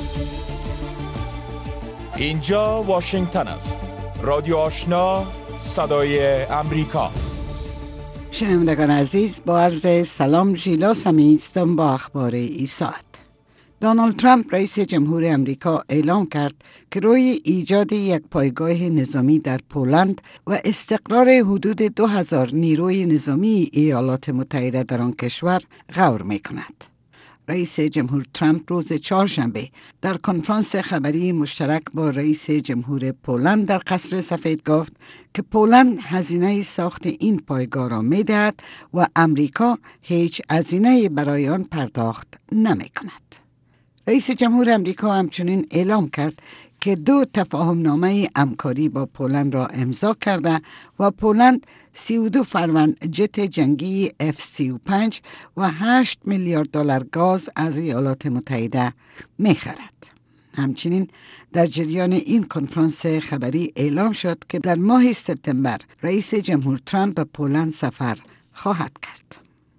اینجا واشنگتن است. رادیو آشنا، صدای امریکا. شنوندگان عزیز، با عرض سلام، ژیلا سمی هستم با اخبار این ساعت. دونالد ترامپ رئیس جمهور امریکا اعلام کرد که روی ایجاد یک پایگاه نظامی در پولند و استقرار حدود 2000 نیروی نظامی ایالات متحده در آن کشور غور می‌کند. رئیس جمهور ترامپ روز چهارشنبه در کنفرانس خبری مشترک با رئیس جمهور پولند در قصر سفید گفت که پولند هزینه ساخت این پایگاه را می‌دهد و امریکا هیچ هزینه برای آن پرداخت نمی‌کند. رئیس جمهور امریکا همچنین اعلام کرد که 2 تفاهمنامه همکاری با پولند را امضا کرده و پولند 32 فروند جت جنگی F-35 و 8 میلیارد دلار گاز از ایالات متحده می‌خرد. همچنین در جریان این کنفرانس خبری اعلام شد که در ماه سپتامبر رئیس جمهور ترامپ به پولند سفر خواهد کرد.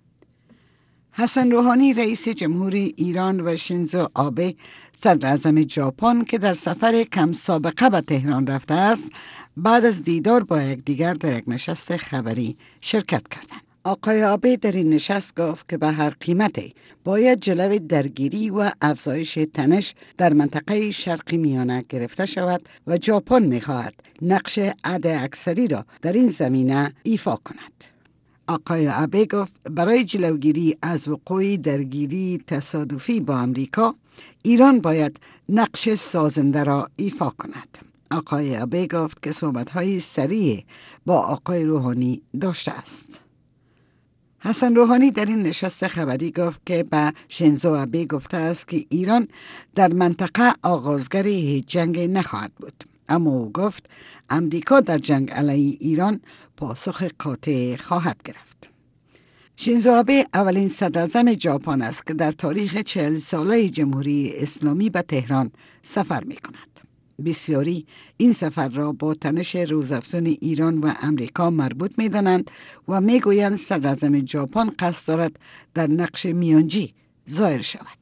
حسن روحانی رئیس جمهور ایران و شینزو آبه صدر اعظم ژاپن که در سفر کم سابقه به تهران رفته است، بعد از دیدار با یکدیگر در یک نشست خبری شرکت کردند. آقای آبه در این نشست گفت که به هر قیمتی باید جلوی درگیری و افزایش تنش در منطقه شرق میانه گرفته شود و ژاپن می‌خواهد نقش حداکثری را در این زمینه ایفا کند. آقای آبه گفت برای جلوگیری از وقوع درگیری تصادفی با امریکا، ایران باید نقش سازنده را ایفا کند. آقای آبه گفت که صحبت‌های سریع با آقای روحانی داشته است. حسن روحانی در این نشست خبری گفت که به شینزو آبه گفته است که ایران در منطقه آغازگر هیچ جنگ نخواهد بود، اما او گفت امریکا در جنگ علیه ایران پاسخ قاطع خواهد گرفت. شینزو آبه اولین صدراعظم ژاپن است که در تاریخ 40 ساله جمهوری اسلامی به تهران سفر می کند. بسیاری این سفر را با تنش روزافزون ایران و امریکا مربوط می دانند و می گویند صدراعظم ژاپن قصد دارد در نقش میانجی ظاهر شود.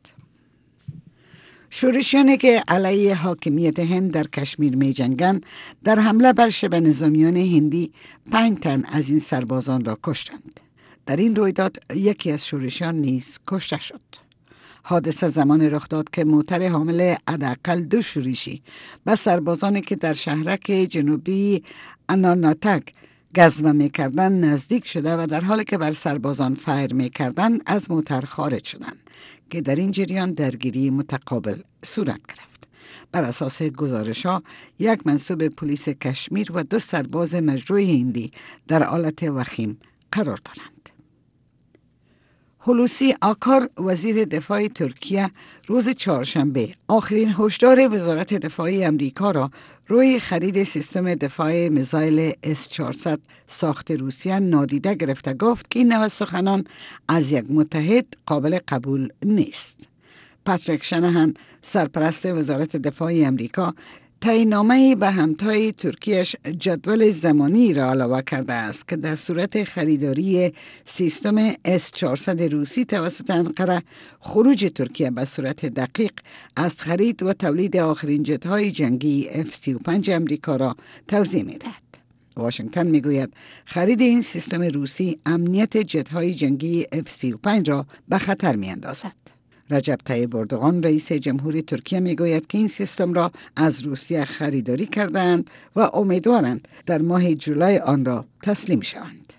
شورشیانی که علیه حاکمیت هند در کشمیر می جنگند در حمله بر شبه نظامیان هندی 5 تن از این سربازان را کشتند. در این رویداد یکی از شورشیان نیز کشته شد. حادثه زمان رخ داد که موتر حامل حداقل 2 شورشی به سربازانی که در شهرک جنوبی انارناتک گزمه می‌کردند نزدیک شده و در حالی که بر سربازان فایر می‌کردند از موتر خارج شدند که در این جریان درگیری متقابل صورت گرفت. بر اساس گزارش‌ها یک منصوب پلیس کشمیر و 2 سرباز مجروح هندی در حالت وخیم قرار دارند. هولوسی آکار وزیر دفاع ترکیه روز چهارشنبه آخرین هشدار وزارت دفاع امریکا را روی خرید سیستم دفاع میزایل S-400 ساخت روسیه نادیده گرفته گفت که این نوع سخنان از یک متحد قابل قبول نیست. پاتریک شناهان سرپرست وزارت دفاع امریکا تعیین‌نامه‌ای به همتای ترکیهش جدول زمانی را علاوه کرده است که در صورت خریداری سیستم S-400 روسی توسط انقره خروج ترکیه به صورت دقیق از خرید و تولید آخرین جت‌های جنگی F-35 امریکا را توضیح می‌دهد. واشنگتن میگوید خرید این سیستم روسی امنیت جت‌های جنگی F-35 را به خطر می‌اندازد. رجب طیب اردوغان رئیس جمهور ترکیه میگوید که این سیستم را از روسیه خریداری کردند و امیدوارند در ماه جولای آن را تسلیم شوند.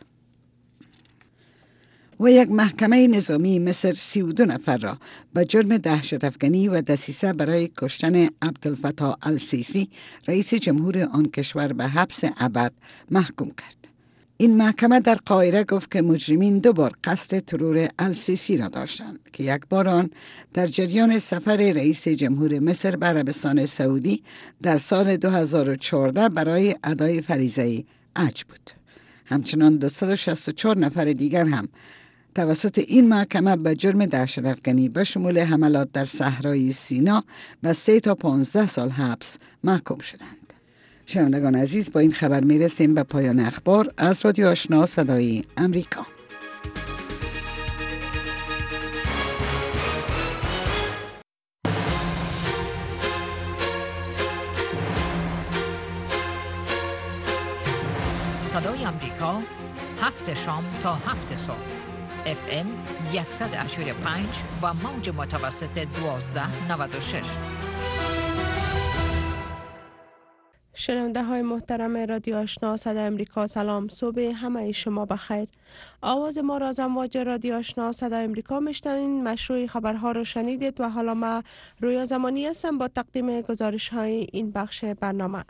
و یک محکمه نظامی مصر 32 نفر را به جرم دهشت‌افکنی و دسیسه برای کشتن عبدالفتاح السیسی رئیس جمهور آن کشور به حبس ابد محکوم کرد. این محکمه در قاهره گفت که مجرمین 2 بار قصد ترور السیسی را داشتند که یک بار آن در جریان سفر رئیس جمهور مصر به عربستان سعودی در سال 2014 برای ادای فریضه حج بود. همچنان 264 نفر دیگر هم توسط این محکمه به جرم دهشت‌افکنی به شمول حملات در صحرای سینا به 3 تا 15 سال حبس محکوم شدند. شنوندگان عزیز، با این خبر میرسیم به پایان اخبار از رادیو آشنا صدای امریکا. صدای امریکا 7 شام تا 7 صبح FM 100.5 و موج متوسط 1296. شنونده های محترم رادیو آشنا صدای امریکا، سلام، صبح همه شما بخیر. آواز ما را از امواج رادیو آشنا صدای امریکا میشنوین. مشروع خبرها رو شنیدید و حالا ما رویا زمانی هستم با تقدیم گزارش های این بخش برنامه.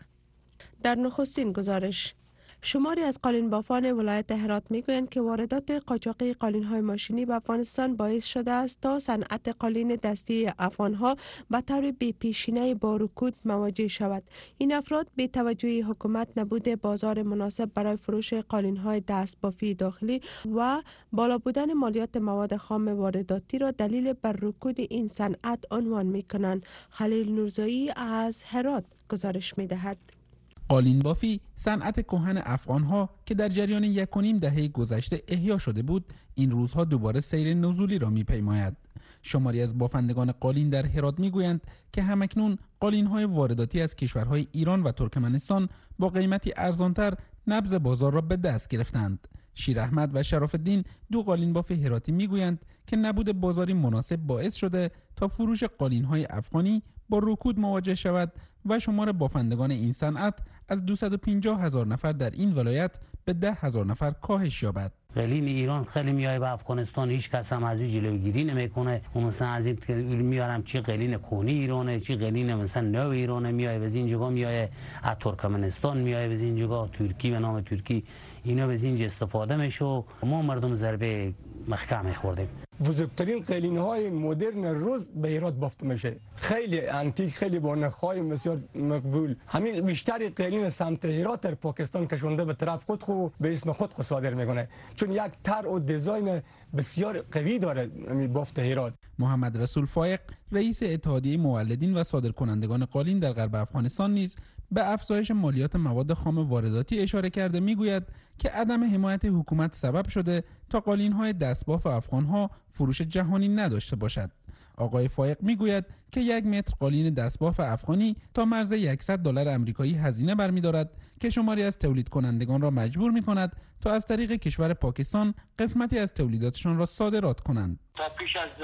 در نخستین گزارش، شماری از قالینبافان ولایت هرات میگویند که واردات قاچاقی قالین‌های ماشینی به افغانستان باعث شده است تا صنعت قالین دستی افغان‌ها به طور بی‌پیشینه‌ای با رکود مواجه شود. این افراد بی توجهی حکومت نبوده بازار مناسب برای فروش قالین‌های دستبافی داخلی و بالا بودن مالیات مواد خام وارداتی را دلیل بر رکود این صنعت عنوان می‌کنند. خلیل نورزایی از هرات گزارش می‌دهد. قالین بافی صنعت کهن افغان‌ها که در جریان 1.5 دهه گذشته احیا شده بود، این روزها دوباره سیر نزولی را می‌پیماید. شماری از بافندگان قالین در هرات می‌گویند که همکنون قالین‌های وارداتی از کشورهای ایران و ترکمنستان با قیمتی ارزانتر نبض بازار را به دست گرفتند. شیر احمد و شرف الدین، دو قالین باف هراتی می‌گویند که نبود بازاری مناسب باعث شده تا فروش قالین‌های افغانی با رکود مواجه شود و شمار بافندگان این صنعت از 250,000 نفر در این ولایت به 10,000 نفر کاهش یابد. قلین ایران خیلی میایه به افغانستان، هیچ کس هم از این جلوگیری نمیکنه. مثلا از این میارم چی قلین کونی ایرانه، چی قلین مثلا نو ایرانه میایه از این جگا، میایه از ترکمنستان میایه از این جگا، ترکی به نام ترکی اینا از اینجا استفاده میشه. ما مردم ضربه محکم میخوردیم. بزرگترین قالین های مدرن روز به هرات بافته میشه، خیلی انتیک، خیلی با نخهای بسیار مقبول. همین بیشتر قالین سمت هرات در پاکستان کشونده به طرف خود خو به اسم خود خو صادر میکنه، چون یک طرح و دیزاین بسیار قوی داره بافت هرات. محمد رسول فایق، رئیس اتحادیه مولدین و صادرکنندگان قالین در غرب افغانستان نیز به افزایش مالیات مواد خام وارداتی اشاره کرده میگوید که عدم حمایت حکومت سبب شده تا قالین‌های دستباف افغان‌ها فروش جهانی نداشته باشد. آقای فایق میگوید که 1 متر قالین دستباف افغانی تا مرز $100 آمریکایی هزینه برمی‌دارد که شماری از تولید کنندگان را مجبور می‌کند تا از طریق کشور پاکستان قسمتی از تولیداتشان را صادرات کنند. تا پیش از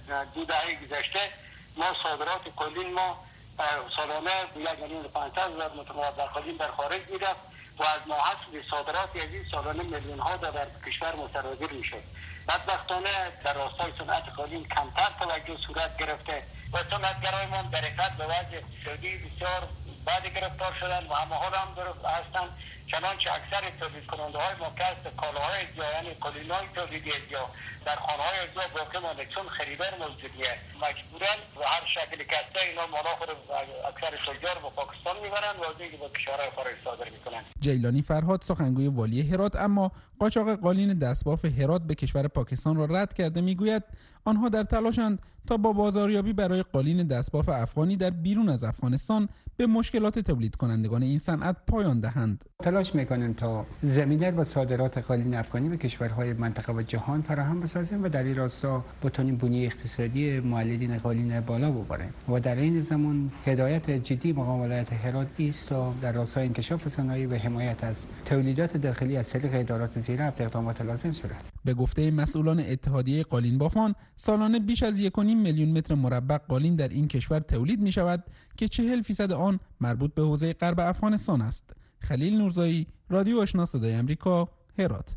2 دهه گذشته ما صادرات قالین ما سالانه 1,500,000 متر مربع قالین در خارج می‌رفت و از محصول صادرات از این سالانه میلیون ها در کشور متراکم میشه. بدبختانه در راستای صنعت قالین کمتر توجه صورت گرفته و صنعتگرایمان در حقیقت به وضع اقتصادی بسیار بد گرفتار شدن و همه حال هم هستند، چنانچه اکثر تولید کننده های ما کسب کالاهای ازیا یعنی قالین‌های تولیدی ازیا در خانه‌های ازیا باقی مانده، چون خریدار موجودیه مجبورن و هر شکل کسته اینا مالا خود اکثر تجار با پاکستان میبرن و از اینکه با کشورهای خارج صادر میکنن. جیلانی فرهاد، سخنگوی والی هرات، اما قاچاق قالین دستباف هرات به کشور پاکستان را رد کرده میگوید آنها در تلاشند تا با بازاریابی برای قالین دستباف افغانی در بیرون از افغانستان به مشکلات تولید کنندگان این صنعت پایان دهند. تلاش میکنیم تا زمینه با صادرات قالین افغانی به کشورهای منطقه و جهان فراهم بسازیم و در این راستا بتونیم بنیه اقتصادی مولدین قالین بالا ببریم و در این زمان هدایت جدی مقام ولایت هرات است تا در راستای انکشاف صنایع و حمایت از تولیدات داخلی از طریق ادارات زیر اقدامات لازم صورت. به گفته مسئولان اتحادیه قالین بافان، سالانه بیش از 1.5 میلیون متر مربع قالین در این کشور تولید می شود که 40% آن مربوط به حوزه غرب افغانستان است. خلیل نورزایی، رادیو آشنا صدای امریکا، هرات.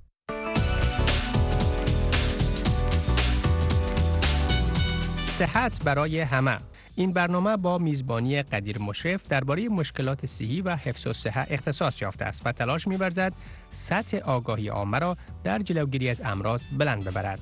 صحت برای همه. این برنامه با میزبانی قدیر مشرف درباره مشکلات صحی و حفظ الصحه اختصاص یافته است و تلاش می‌ورزد سطح آگاهی عامه را در جلوگیری از امراض بلند ببرد.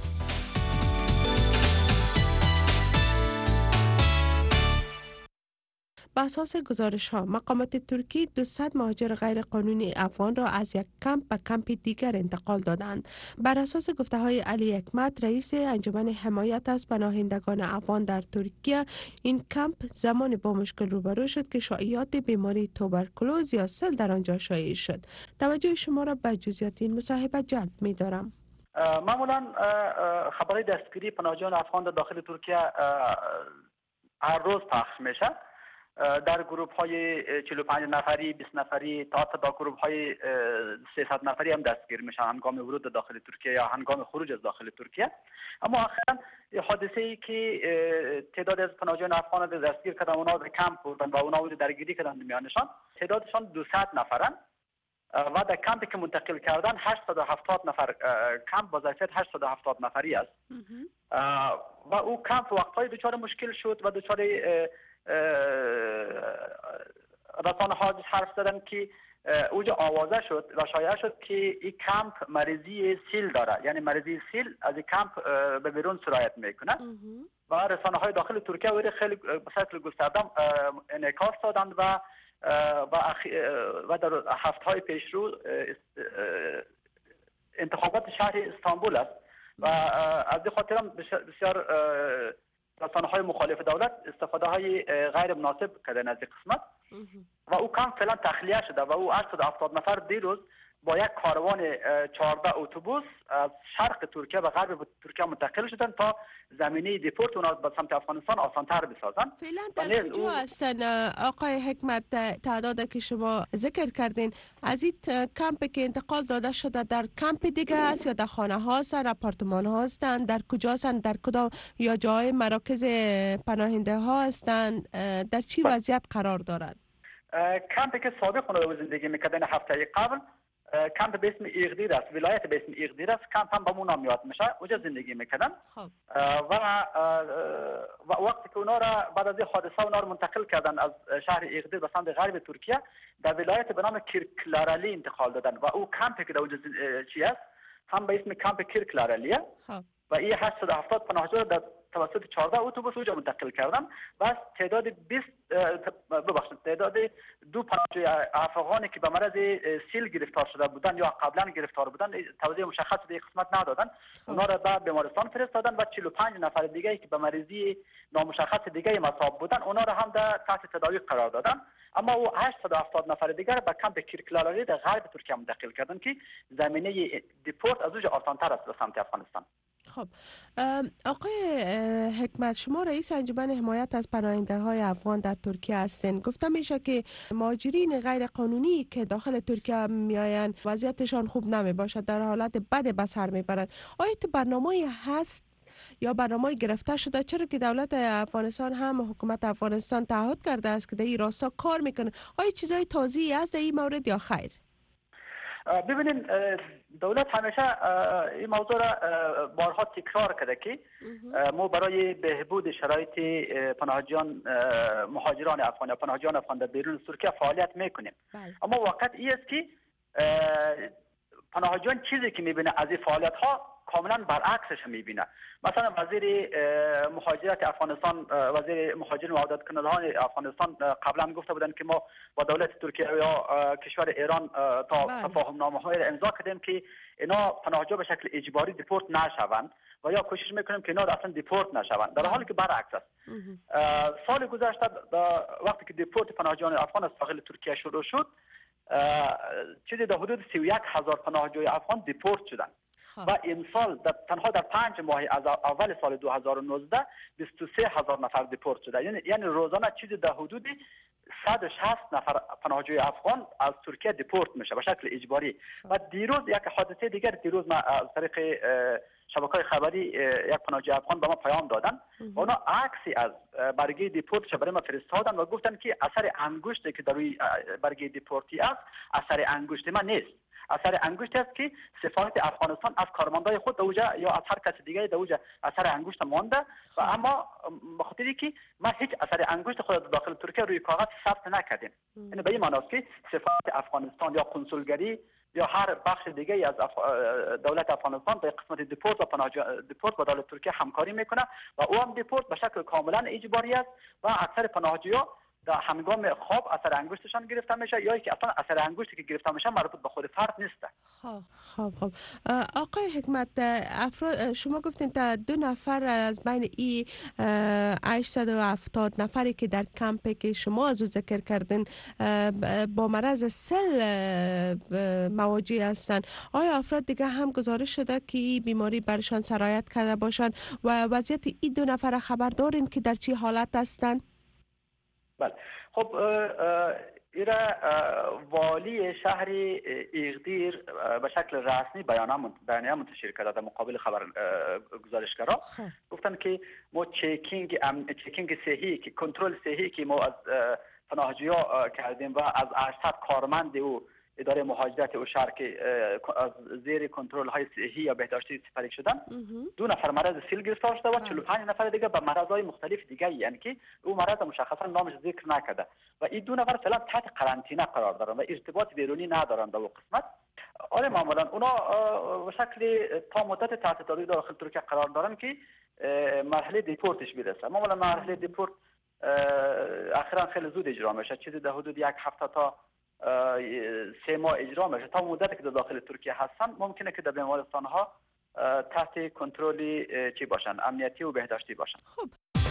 بر اساس گزارش‌ها، مقامات ترکی 200 مهاجر غیر قانونی افغان را از یک کمپ به کمپ دیگر انتقال دادند. بر اساس گفته‌های علی حکمت، رئیس انجمن حمایت از پناهندگان افغان در ترکیه، این کمپ زمان با مشکل روبرو شد که شایعات بیماری توبرکولوز یا سل در آنجا شایع شد. توجه شما را به جزئیات این مصاحبه جلب می‌دارم. معمولا خبری دستگیری پناهجویان افغان در داخل ترکیه هر روز پخش میشه. در گروه های 45 نفری 20 نفری تا گروه های 300 نفری هم دستگیر میشن هنگام ورود داخل ترکیه یا هنگام خروج از داخل ترکیه. اما اخیراً حادثه ای که تعداد از پناهجویان افغان را دستگیر کردن، اونا به کمپ بردن و اونا درگیری کردن میانشان، تعدادشان 200 نفرن و در کمپی که منتقل کردن 870 نفر کمپ با ظرفیت 870 نفری است. و او کمپ وقتهای دچار مشکل شد و دچار رسانه ها حرف زدن که اوجا آوازه شد و شایعه شد که این کمپ مریضی سیل داره، یعنی مریضی سیل از این کمپ به بیرون سرایت میکنه و رسانه های داخل ترکیه ولی خیلی به شکل گسترده انعکاس دادند و در هفته‌های پیش رو انتخابات شهر استانبول است و از این خاطر هم بسیار رسانه های مخالف دولت استفاده های غیر مناسب کردن از این قسمت و او کم فعلا تخلیه شده و او 870 نفر دیروز با یک کاروان 14 اتوبوس از شرق ترکیه به غرب ترکیه منتقل شدن تا زمینه دیپورت اونا به سمت افغانستان آسان‌تر بسازن. فعلا در کجا هستن آقای حکمت؟ تعدادی که شما ذکر کردین از این کمپی که انتقال داده شده در کمپ دیگه است یا در خانه ها هستن، آپارتمان ها هستن، در کجا هستن، در کدام یا جای مراکز پناهنده ها هستن، در چی وضعیت قرار دارند؟ کمپی که سابق اونا زندگی میکردن هفته قبل کمپ به اسم ایغدیر است، ولایت به اسم ایغدیر است، کمپ هم به اون نام یاد میشه، اونجا زندگی میکردن. و وقتی که اونا را بعد از این حادثه اونا را منتقل کردن از شهر ایغدیر به سمت غرب ترکیه در ولایت به نام کیرکلارالی انتقال دادن و او کمپی که در اونجا چی است هم به اسم کمپ کیرکلارالیه و این 870 پناهجو در توسط 14 اتوبوس اونجا منتقل کردن و تعداد تعداد 2 پناهجوی افغانی که به مرض سیل گرفتار شده بودن یا قبلا گرفتار بودن توضیح مشخص به قسمت ندادن، اونا را به بیمارستان فرستادن و 45 نفر دیگه که به مریضی نامشخص دیگه مصاب بودن اونا را هم در تحت تداوی قرار دادن. اما او 870 نفر دیگر به کمپ کیرکلارالی در غرب ترکیه منتقل کردن که زمینه دیپورت از اونجا آسان‌تر است به سمت افغانستان. خب آقای حکمت، شما رئیس انجمن حمایت از پناهنده های افغان در ترکیه هستین. گفته میشه که مهاجرین غیر قانونی که داخل ترکیه میآیند وضعیتشان خوب نمی باشد، در حالت بد به سر میبرند. آیا تو برنامه‌ای هست یا برنامه گرفته شده؟ چرا که دولت افغانستان هم حکومت افغانستان تعهد کرده است که در این راستا کار میکنه. آیا چیزای تازه‌ای از این مورد یا خیر؟ ببینین دولت همیشه این موضوع را بارها تکرار کرده که ما برای بهبود شرایط پناهجویان مهاجران افغان یا پناهجویان افغان در بیرون ترکیه فعالیت میکنیم. اما واقعیت این است که پناهجویان چیزی که میبینه از این فعالیت ها کاملا برعکسش میبینه. مثلا وزیر مهاجرت افغانستان، وزیر مهاجرین و عودت کنندگان افغانستان قبلا گفته بودن که ما با دولت ترکیه یا کشور ایران تا تفاهم نامه‌های را امضا کردیم که اینا پناهجو به شکل اجباری دیپورت نشوند و یا کوشش میکنیم که اینا اصلا دیپورت نشوند، در حالی که برعکس است. سال گذشته وقتی که دیپورت پناهجویان افغان از داخل ترکیه شروع شد، چیزی در حدود 31,000 پناهجوی افغان دیپورت شدند و امسال تنها در 5 ماه از اول سال 2019 23,000 نفر دیپورت شده. یعنی روزانه چیزی در حدود 160 نفر پناهجوی افغان از ترکیه دیپورت میشه به شکل اجباری. و دیروز یک حادثه دیگر، دیروز ما از طریق شبکه‌های خبری یک پناهجوی افغان به ما پیام دادن، اونا عکسی از برگه دیپورتش برای ما فرستادن و گفتن که اثر انگشتی که در روی برگه دیپورتی است اثر انگشت ما نیست، اثر انگشت است که سفارت افغانستان از کارمندای خود در اوجا یا از هر کس دیگه در اوجا اثر انگشت مانده و اما به خاطری که ما هیچ اثر انگشت خود داخل ترکیه روی کاغذ ثبت نکردیم. یعنی به این معنی است که سفارت افغانستان یا کنسولگری یا هر بخش دیگه از دولت افغانستان به قسمت دیپورت و دیپورت با دولت ترکیه همکاری میکنه و او هم دیپورت به شکل کاملا اجباری است و اکثر پناهجویان در هنگام خواب اثر انگشتشان گرفته میشه یا که اصلا اثر انگشتی که گرفته میشه مربوط به خود فرد نیست. خب آقای حکمت، افراد شما گفتین تا 2 نفر از بین این 870 نفری که در کمپی که شما از او ذکر کردین با مرض سل مواجه هستند. آیا افراد دیگه هم گزارش شده که این بیماری برشان سرایت کرده باشند و وضعیت این 2 نفر خبر دارین که در چی حالت هستند؟ بله خب ایره والی شهر ایغدیر به شکل رسمی بیانیه منتشر کرده در مقابل خبر گزارشگرا. گفتن که ما چکینگ صحی که کنترل صحی که ما از پناهجویا کردیم و از 800 کارمند او اداره مهاجرت او شهر که از زیر کنترل های صحی یا بهداشتی سپری شدن، 2 نفر مرض سیل گرفتار شده و 45 نفر دیگه به مرض های مختلف دیگه، یعنی که او مرض مشخصا نامش ذکر نکرده و این 2 نفر فعلا تحت قرنطینه قرار دارن و ارتباط بیرونی ندارن در اون قسمت. آره معمولا اونا به شکل تا مدت تحت تعقیب داخل ترکیه قرار دارن که مرحله دیپورتش برسه. معمولا مرحله دیپورت اخیرا خیلی زود اجرا میشه، چیزی در حدود 1 هفته تا 3 ماه اجرا میشه. تا مدتی که در داخل ترکیه هستن ممکنه که در بیمارستان ها تحت کنترل چی باشن، امنیتی و بهداشتی باشن. خب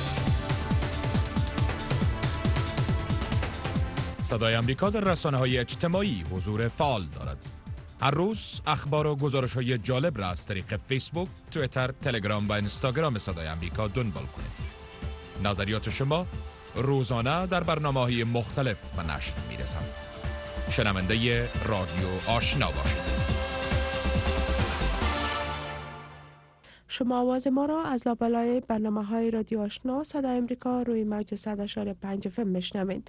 صدای آمریکا در رسانه‌های اجتماعی حضور فعال دارد. هر روز اخبار و گزارش‌های جالب را از طریق فیسبوک، توییتر، تلگرام و اینستاگرام صدای آمریکا دنبال کنید. نظریات شما روزانه در برنامه‌های مختلف به نشر می‌رسند. شنونده رادیو آشنا باشید. شما آواز ما را از لابلای برنامه‌های رادیو آشنا صدای آمریکا روی موج 100.5 FM میشنوید.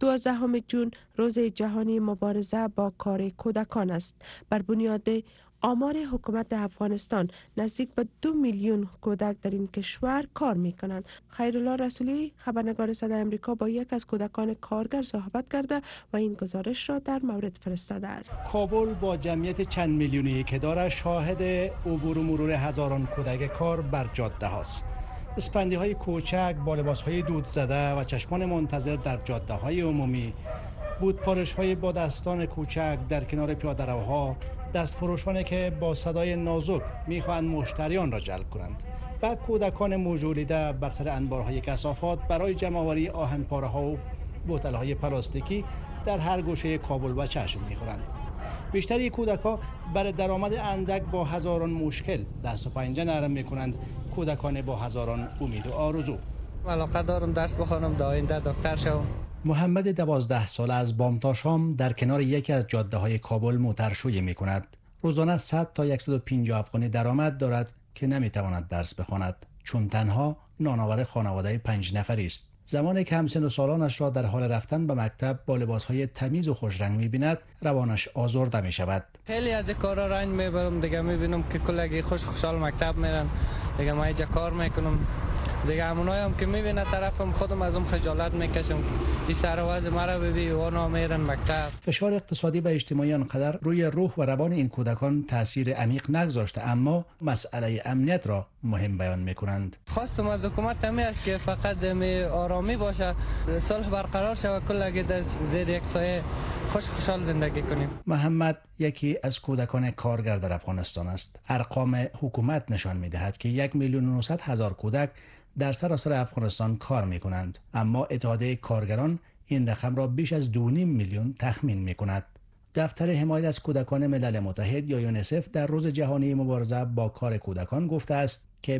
12 جون روز جهانی مبارزه با کار کودکان است. بر بنیاد آمار حکومت افغانستان نزدیک به 2 میلیون کودک در این کشور کار میکنند. خیرالله رسولی خبرنگار صدای آمریکا با یک از کودکان کارگر صحبت کرده و این گزارش را در مورد فرستاده است. کابل با جمعیت چند میلیونی که دارد شاهد عبور و مرور هزاران کودک کار بر جاده هاست. اسپندی های کوچک با لباس های دود زده و چشمان منتظر در جاده های عمومی، بودپارش های با دستان کوچک در کنار پیاده‌روها، دستفروشانی که با صدای نازک میخواهند مشتریان را جلب کنند و کودکان موجولیده بر سر انبارهای کثافات برای جمع‌آوری آهن‌پاره‌ها و بوتل‌های پلاستیکی در هر گوشه کابل و چشم می‌خورند. بیشتری کودکان برای درآمد اندک با هزاران مشکل دست و پنجه نرم می‌کنند. کودکان با هزاران امید و آرزو. علاقه دارم درس بخوانم، در آینده دکتر شوم. محمد 12 ساله از بام تا شام در کنار یکی از جاده‌های کابل موترشویی می‌کند. روزانه 100 تا 150 افغانی درآمد دارد که نمی‌تواند درس بخواند، چون تنها نانآور خانواده 5 نفری است. زمانی که همسن و سالانش را در حال رفتن به مکتب با لباس‌های تمیز و خوشرنگ می‌بیند، روانش آزرده می‌شود. خیلی از کارا رنج میبرم، دیگه می‌بینم که کلگی خوشحال مکتب میرن، دیگه ما اینجا کار میکنم، دیگه همونایی هم که میبینه طرفم خودم از اون خجالت میکشم. این سرواز مرا ببین اونا میرن مکتب. فشار اقتصادی و اجتماعی آنقدر روی روح و روان این کودکان تاثیر عمیق نگذاشته، اما مسئله امنیت را مهم بیان میکنند. خواستم از حکومت همین است که فقط آرامی باشه، صلح برقرار شود، کلگی در زیر یک سایه خوشحال زندگی کنیم. محمد یکی از کودکان کارگر در افغانستان است. ارقام حکومت نشان میدهد که 1,900,000 کودک در سراسر افغانستان کار می کنند، اما اتحادیه کارگران این رقم را بیش از 2.5 میلیون تخمین می کند. دفتر حمایت از کودکان ملل متحد یا یونیسف در روز جهانی مبارزه با کار کودکان گفته است که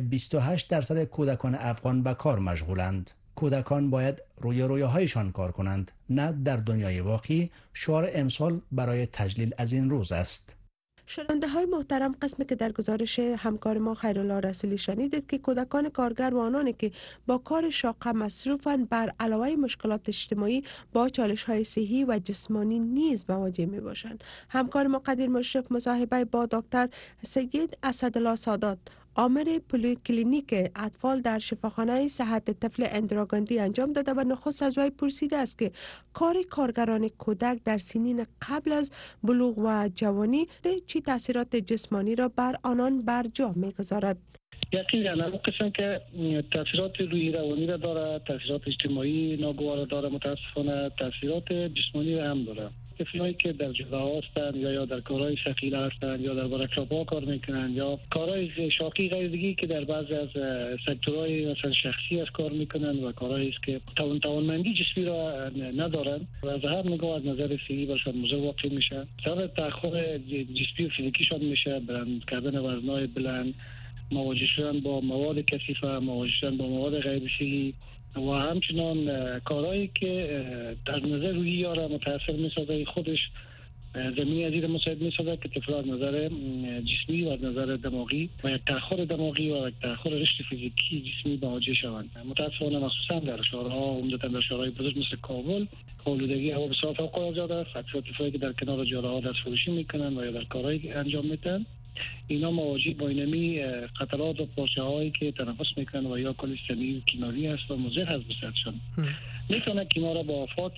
28% کودکان افغان به کار مشغولند. کودکان باید روی رویاهایشان کار کنند، نه در دنیای واقعی. شعار امسال برای تجلیل از این روز است. شنونده های محترم، قسمی که در گزارش همکار ما خیرالله رسولی شنیدید که کودکان کارگر و آنانی که با کار شاقه مصروفند بر علاوه مشکلات اجتماعی با چالش های صحی و جسمانی نیز مواجه می باشند. همکار ما قدیر مشرف مصاحبه با دکتر سید اسدالله سادات، آمر کلینیک اطفال در شفاخانه صحت طفل اندراگاندی انجام داده و نخست از وی پرسیده است که کار کارگران کودک در سنین قبل از بلوغ و جوانی چه تاثیرات جسمانی را بر آنان برجا می‌گذارد. یقینا اون قسم که تاثیرات روحی روانی را داره، تاثیرات اجتماعی ناگوار را داره، متاسفانه تاثیرات جسمانی را هم داره. طفلایی که در جزاها هستند یا در کارهای ثقیل هستند یا در ورکشاپ‌ها کار میکنن یا کارهای شاقی غیردیگی که در بعضی از سکتورهای مثلا شخصی از کار میکنن و کارهایی است که توانمندی جسمی را ندارن و از هر نگاه از نظر صحی برشان مضر واقع میشه، سبب تأخر جسمی و فیزیکیشان میشه، بلند کردن وزنهای بلند، مواجه شدن با مواد کثیفه، مواجه شدن با مواد غیر صحی و همچنان کارهایی که در نظر روی یاره متاثر می‌سازه، خودش زمینی از این مساعد می‌سازه که طفل از نظر جسمی و از نظر دماغی و یک تأخر دماغی و یک تأخر رشد فیزیکی جسمی مواجه شوند. متأسفانه مخصوصا در شهرها، عمدتاً در شهرهای بزرگ مثل کابل، آلودگی هوا بسیار فوق‌العاده زیاد است. اکثر طفلایی که در کنار جاده‌ها دست فروشی میکنن و یا در کارهایی انجام میدن، اینا مواجه با اینمی قطرات و پارچه‌هایی که تنفس میکنن و یا کلی سمی و کیمیاوی است و مضر هست به صحتشان. میتونه که اینا را با آفات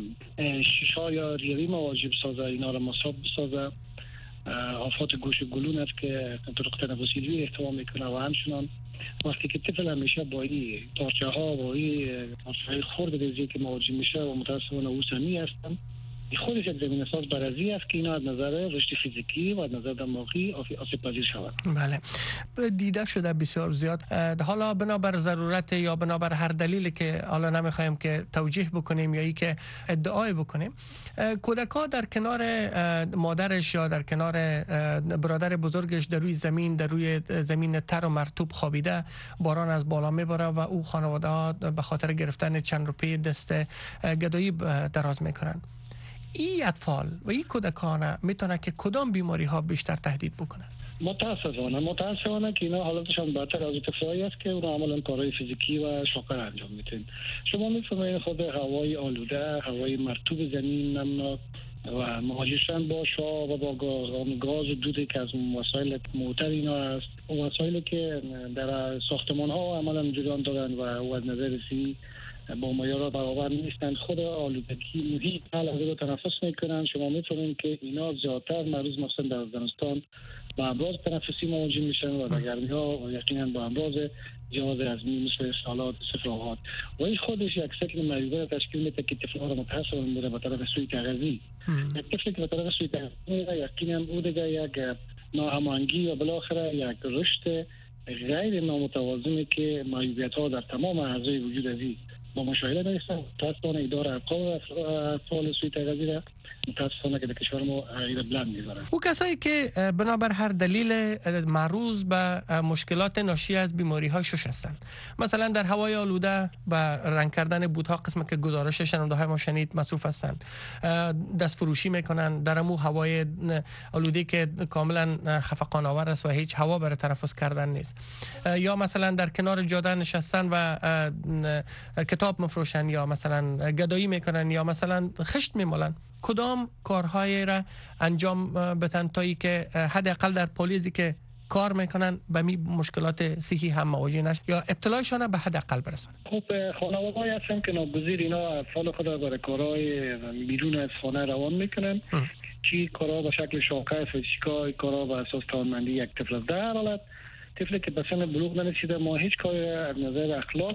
شیشه یا ریوی مواجه بسازه، اینا را مصاب بسازه. آفات گوش گلون است که طرق تنفسی روی احتمال میکنه و همچنان وقتی که طفل همیشه با این پارچه‌ها و این پارچه‌های خرد ریزی که مواجه میشه و متاسفانه او سمی هستن، خودش یک زمینه ساز برازی است که اینا از نظر رشد فیزیکی و از نظر دماغی آسیب پذیر شود. بله، دیده شده بسیار زیاد. حالا بنابر ضرورت یا بنابر هر دلیلی که حالا نمیخوایم که توجیه بکنیم یا ای که ادعای بکنیم، کودک‌ها در کنار مادرش یا در کنار برادر بزرگش در روی زمین تر و مرطوب خوابیده، باران از بالا میبره و او خانواده‌ها به خاطر گرفتن چند روپیه دست گدایی دراز میکنن. این اطفال و این کودکان میتونه که کدام بیماری ها بیشتر تهدید بکنه؟ متاسفانه که اینا حالتشان بدتر از طفلایی است که اونا عملا کارهای فیزیکی و شاقر انجام میدن. شما میفهمید خود هوای آلوده، هوای مرطوب زمین نمناک و مواجهشن با شاه و با گاز و دودی که از وسایل موتر اینا است، وسایلی که در ساختمان ها عملا جریان دارن و از نظر سی با معیار برابر نیستند. خود آلودگی محیط علاوه رو تنفس میکنن. شما میتونید که اینا زیادتر مریض مثلا در افغانستان با امراض تنفسی مواجه میشن و در گرمی ها یقینا با امراض جهاز هضمی مثل اسهالات، صفراحات و این خودش یک سطح مریضی تشکیل میده که طفل‌ها را متأثر می‌کنه به طرف سوی تغذیه. یک طفلی که به طرف سوی تغذیه یقینا او دیگه یک ناهماهنگی و بالاخره یک رشد غیر نامتوازنی که معیوبیت‌ها در تمام اعضای وجود ازی با مشاهده نیستن. متاسفانه اداره ارقام اطفال سوی تغذیه را متاسفانه که در کشور ما غیر بلند می‌ذارن. او کسایی که بنابر هر دلیل معروض به مشکلات ناشی از بیماری‌های شش هستند، مثلا در هوای آلوده به رنگ کردن بوت‌ها، قسمی که گزارش شنونده‌های ما شنید مصروف هستند، دست فروشی میکنن در مو هوای آلوده که کاملا خفقان آور است و هیچ هوا برای تنفس کردن نیست، یا مثلا در کنار جاده نشستن و کتاب مفروشن یا مثلا گدایی میکنن یا مثلا خشت میمالن. کدام کارهایی را انجام بدن تا ای که حداقل در پلیسی که کار میکنن به می مشکلات صحی هم مواجه نشن یا ابتلایشان به حداقل برسن؟ خب خانواده‌ای هستن که ناگزیر اینا اطفال خود را برای کارهای بیرون از خانه روان میکنن. چی کارها به شکل شاکه و چی کارها به اساس توانمندی یک طفل. در حالت طفلی که به سن بلوغ نرسیده ما هیچ کاری از نظر اخلاق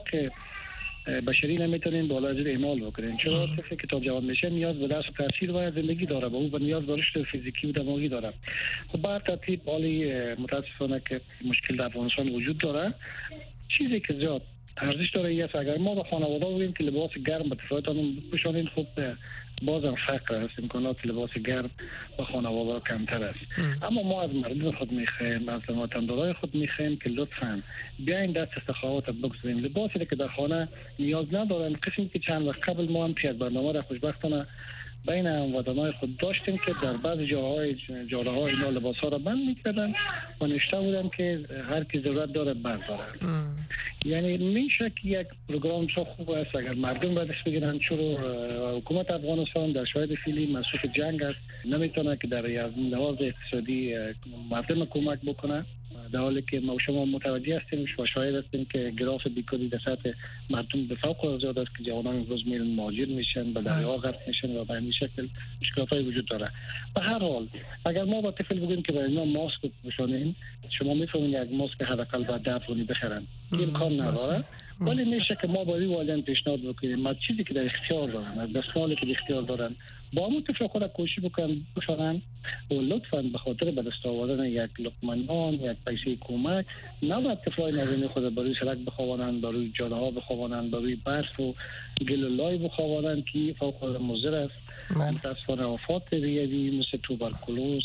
بشری نمیتونیم بالا از اعمال بکنیم، چرا طفلی که تا جوان میشه نیاز به درس و تحصیل و زندگی داره و او به نیاز به رشد فیزیکی و دماغی داره. خب بر ترتیب حالی متاسفانه که مشکل در افغانستان وجود داره. چیزی که زیاد ارزش داره است اگر ما به خانواده بگیم که لباس گرم به طفلاتون بپوشانید، خب بازم فقر است، امکانات لباس گرم به خانواده کمتر است. اما ما از مردم خود میخوایم، از وطندارای خود میخوایم که لطفاً بیاین دست سخاوت بگذاریم. لباسی که در خانه نیاز ندارن، قسمی که چند وقت قبل ما هم پیش برنامه را خوشبختانه بین هموطنان خود داشتیم که در بعض جاهای اینا لباس ها را بند میکردن و نشته بودن که هر کی ضرورت داره برداره. یعنی میشه که یک پروگرام چه خوب است اگر مردم بدش بگیرن، چرا حکومت افغانستان در شرایط فعلی مصروف جنگ است، نمیتونه که در لحاظ اقتصادی مردم کمک بکنه، در حالی که ما شما متوجه هستیم و شاهد هستیم که گراف بیکاری در سطح مردم به فوق العاده است که جوانان امروز میرن مهاجر میشن، به دریا غرق میشن و به این شکل مشکلات وجود داره. به هر حال اگر ما با طفل بگیم که برای اینا ماسک بپوشانیم، شما میفهمید یک ماسک حداقل باید 10 افغانی بخرن، امکان نداره. ولی میشه که ما با والدین پیشنهاد بکنیم ما چیزی که در اختیار دارن، از دستمالی که در اختیار دارن با همون طفل خود کوشش بکنن بشارن و لطفاً به خاطر به دست آوردن یک لقمه نان، یک پیسه کمک نباید طفلای نوین خود برای سرک بخوابانند، برای جاده ها بخوابانند، برای برف و گل و لای بخوابانند که فوق العاده مضر است. متاسفانه آفات ریوی مثل توبرکلوز،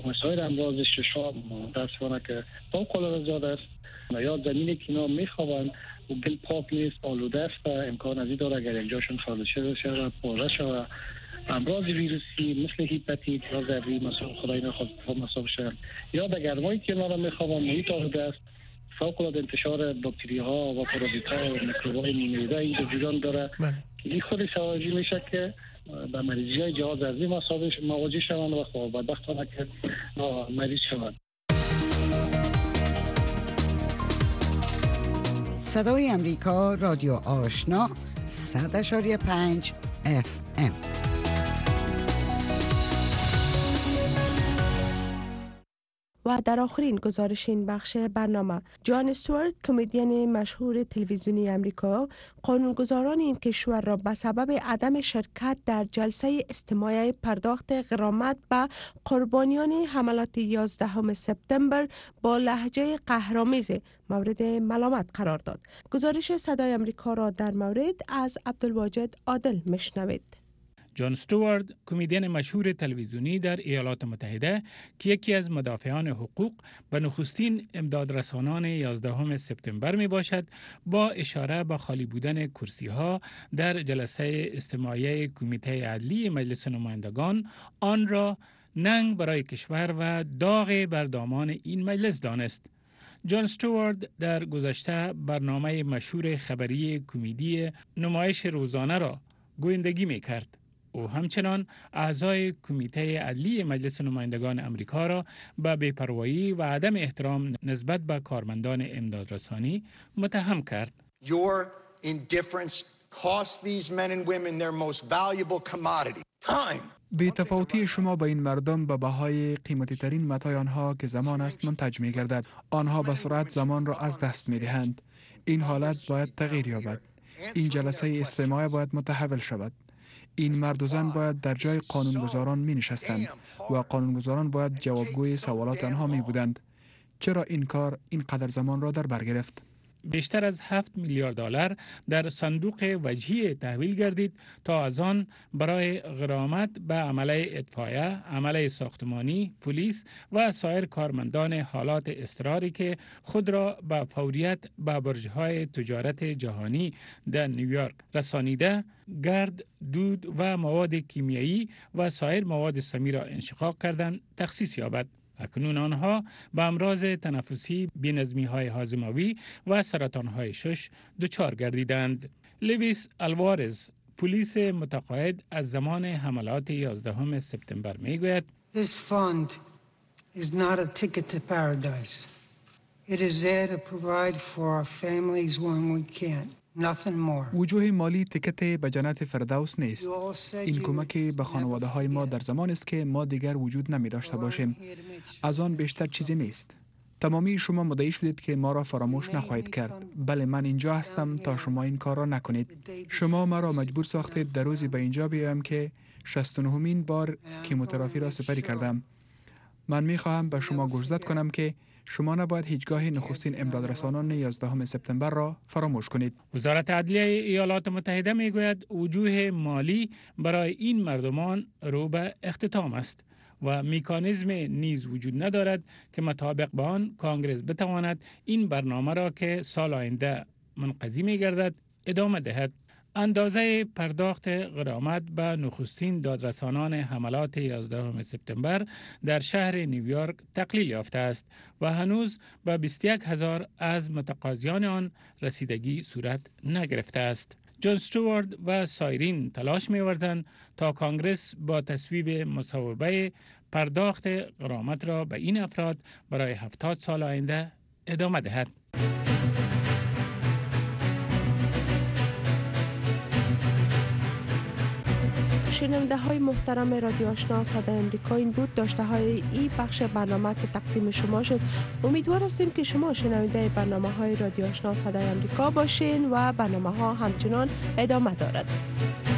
مسائل امراض ششم متاسفانه که فوق‌العاده زیاد است. یا زمینی که اینا میخوابند و گل پاک نیست، آلوده است، امکان از این داره اگر یک جاشون فالشه شود، پاره شود، امراض ویروسی مثل هیپاتیت یا ذبی مثلا خدای نخواد مصاب شدن، یا در گرمایی که ما را میخوابند محیط آلوده است، فوق‌العاده انتشار باکتری ها و پارازیت ها و میکروب‌های نیمه‌ریزه اینجا جریان داره که این خودش سبب میشه که به مریضی های جهاز هضمی مواجه شوند و خب بدبختانه که مریض شوند. صدای امریکا رادیو آشنا 100.5 FM. و در آخرین گزارش این بخش برنامه، جان استوارت کمدین مشهور تلویزیونی امریکا قانونگذاران این کشور را به سبب عدم شرکت در جلسه استماعی پرداخت غرامت به قربانیان حملات 11 سپتامبر با لهجه قهرآمیز مورد ملامت قرار داد. گزارش صدای امریکا را در مورد از عبدالواجد عادل میشنوید. جان استوارت، کمدین مشهور تلویزیونی در ایالات متحده که یکی از مدافعان حقوق به نخستین امدادرسانان 11 سپتامبر می باشد، با اشاره به خالی بودن کرسی ها در جلسه استماعی کمیته عدلی مجلس نمایندگان آن را ننگ برای کشور و داغ بر دامان این مجلس دانست. جان استوارت در گذشته برنامه مشهور خبری کمدی نمایش روزانه را گویندگی می کرد. او همچنان اعضای کمیته عدلی مجلس نمایندگان امریکا را به بی‌پروایی و عدم احترام نسبت به کارمندان امدادرسانی متهم کرد. Your indifference cost these men and women their most valuable commodity, time. بی‌تفاوتی شما با این مردم به بهای قیمتی ترین متاع آنها که زمان است منتج می گردد. آنها به سرعت زمان را از دست می دهند. این حالت باید تغییر یابد. این جلسه استماع باید متحول شود. این مرد و زن باید در جای قانونگذاران می نشستند و قانونگذاران باید جوابگوی سوالات آنها می بودند. چرا این کار اینقدر زمان را در بر گرفت؟ بیشتر از 7 میلیارد دلار در صندوق وجهی تحویل گردید تا از آن برای غرامت به عمله اطفایه، عمله ساختمانی، پلیس و سایر کارمندان حالات اضطراری که خود را به فوریت به برج‌های تجارت جهانی در نیویورک رسانیده، گرد، دود و مواد کیمیایی و سایر مواد سمی را انشقاق کردند تخصیص یابد. اکنون آنها به امراض تنفسی، بی‌نظمی‌های هاضمه‌ای و سرطان‌های شش دچار گردیدند. لویس الوارز، پلیس متقاعد از زمان حملات 11 سپتامبر میگوید: This fund is not a ticket to paradise. It is there to provide for our families when we can. وجوه مالی تکت به جنت فردوس نیست. این کمک به خانواده های ما در زمان است که ما دیگر وجود نمی داشته باشیم. از آن بیشتر چیزی نیست. تمامی شما مدعی شدید که ما را فراموش نخواهید کرد. بله، من اینجا هستم تا شما این کار را نکنید. شما ما را مجبور ساختید در روزی به اینجا بیایم که 69مین بار کیموتراپی را سپری کردم. من می خواهم به شما گوشزد کنم که شما نباید هیچگاه نخستین امدادرسانان 11 سپتامبر را فراموش کنید. وزارت عدلیه ایالات متحده میگوید وجوه مالی برای این مردمان رو به اختتام است و مکانیزم نیز وجود ندارد که مطابق با آن کانگرس بتواند این برنامه را که سال آینده منقضی میگردد ادامه دهد. اندازه پرداخت غرامت به نخستین دادرسانان حملات 11 سپتامبر در شهر نیویورک تقلیل یافته است و هنوز به 21,000 از متقاضیان آن رسیدگی صورت نگرفته است. جان استوارت و سایرین تلاش می‌ورزند تا کانگرس با تصویب مصوبه پرداخت غرامت را به این افراد برای 70 سال آینده ادامه دهد. شنونده های محترم رادیو آشنا صدای امریکا، این بود داشته های این بخش برنامه که تقدیم شما شد. امیدوار هستیم که شما شنونده برنامه های رادیو آشنا صدای امریکا باشین و برنامه ها همچنان ادامه دارد.